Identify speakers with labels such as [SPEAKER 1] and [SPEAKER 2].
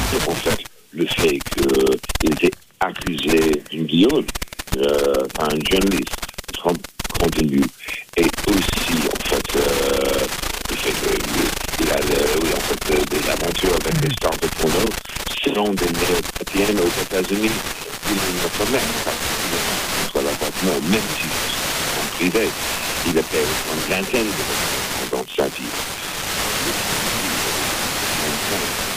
[SPEAKER 1] en fait, le fait qu'il était accusé d'une viol par un journaliste contenu, et aussi, en fait, le fait qu'il a des aventures avec les stars de porno, selon des néo-chrétiennes aux États-Unis, il est notre mère, contre l'avortement, même si c'est en privé, il a fait une vingtaine de dans sa vie.